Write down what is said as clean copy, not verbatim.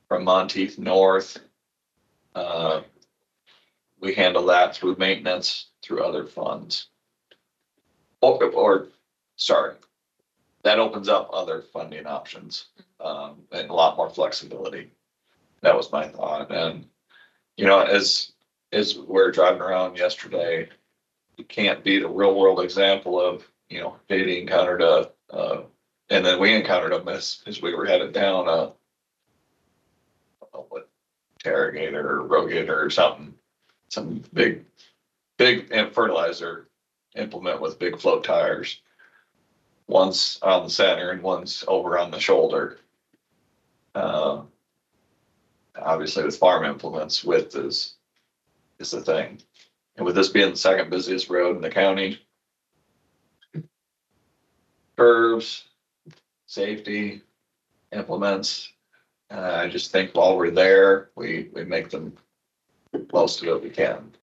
from Monteith North. We handle that through maintenance, through other funds. Or, sorry, that opens up other funding options, and a lot more flexibility. That was my thought. And, as we're driving around yesterday, you can't beat a real world example of, Katie encountered and then we encountered them as we were headed down I don't know what, Terragator or Rogator or something, some big fertilizer implement with big float tires. One's on the center and one's over on the shoulder. Obviously with farm implements, width is the thing. And with this being the second busiest road in the county, curves, safety, implements, I just think while we're there, we make them most of it we can.